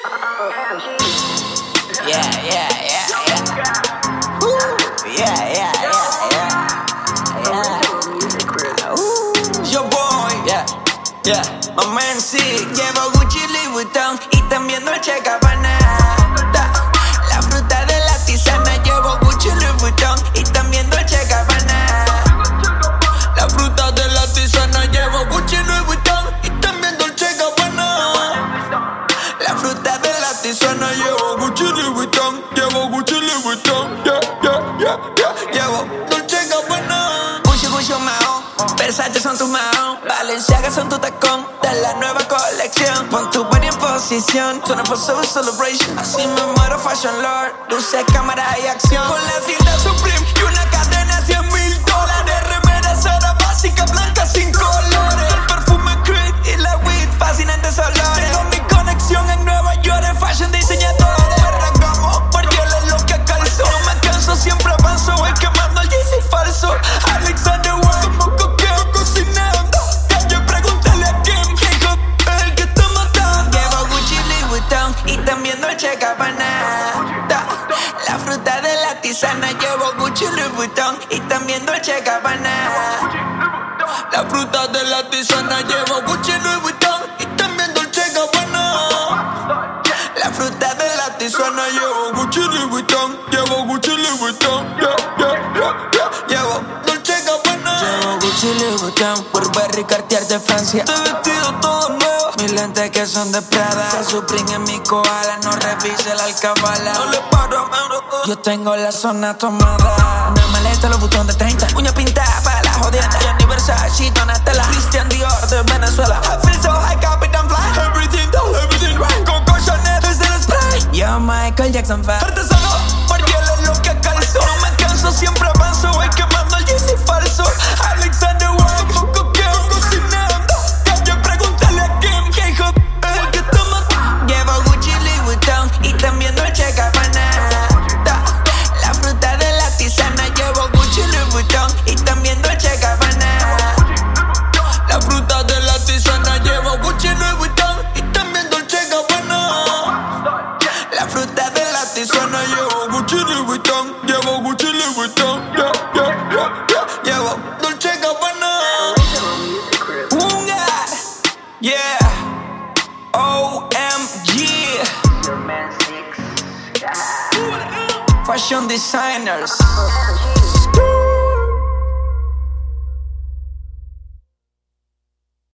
Yeah, yeah, yeah, yeah. Yeah, yeah, yeah, yeah. Yo boy, yeah, yeah. My man sí, llevo Gucci, Louis Vuitton y también Dolce Gabbana. La fruta de la tisana, llevo Gucci, Louis Vuitton y también Dolce Gabbana. La fruta de la tisana, llevo Gucci, Louis Vuitton y también Dolce Gabbana. La fruta de la tisana, llevo Gucci, Louis Vuitton, llevo Gucci, Louis Vuitton, yeah, yeah, yeah, yeah. Llevo Dolce Gabbana. Gucci, Gucci, Mao, Versace son tus Mao, Balenciaga son tu tacón de la nueva colección. Pon tu body en posición, 24/7 celebration. Así me muero, fashion lord, luces, cámara y acción. Con la cinta Supreme y una cadena $100,000. Remera Zara básica, blanca sin colores. El perfume Creed y la weed, fascinantes olores. Tengo mi conexión en Nueva York, en fashion diseñadores. Arrancamos, Margiela es lo que calzo. No me canso, siempre avanzo, voy quemando el Yeezy falso. Alexander Wang, como coqueo cocinando. Calle, pregúntale a Kim, K-Hop es el que está matando. Llevo Gucci, Louis Vuitton y también Dolce Gabbana. La fruta de la tisana, llevo Gucci, Louis Vuitton y también Dolce Gabbana. La fruta de la tisana, llevo Gucci, Louis Vuitton y también Dolce Gabbana. La fruta de la tisana, llevo Gucci, Louis Vuitton, llevo Gucci, Louis Vuitton, yeah, yeah, yeah, yeah. Llevo Dolce Gabbana. Llevo Gucci, Louis Vuitton, Burberry, Cartier de Francia. Este vestido todo nuevo, mis lentes que son de Prada. Supreme en mi koala, no revise la alcabala. No le paro, yo tengo la zona tomada. Una maleta, los botones de 30. Uña pintada para la jodienda. Gianni Versace, Donatella, Christian Dior de Venezuela. I feel so high, Capitán Fly. Everything right. Coco Chanel es el spray. Yo Michael Jackson fan. Artesano, Margiela es lo que calzo. No me canso, siempre avanzo, voy quemando el Yeezy falso. Alexander Wang, como coqueo cocinando. Calle, pregúntale a Kim, K-Hop es el que está matando. Llevo Gucci, Louis Vuitton y también Dolce Gabbana. La fruta de la tisana, llevo Gucci, Louis Vuitton y también Dolce Gabbana. La fruta de la tisana, llevo Gucci, Louis Vuitton y también Dolce Gabbana. La fruta de la tisana, llevo Gucci, Louis Vuitton, llevo Gucci, Louis Vuitton, yeah, yeah, yeah, yeah. Llevo Dolce Gabbana. Yeah, OMG. Fashion designers.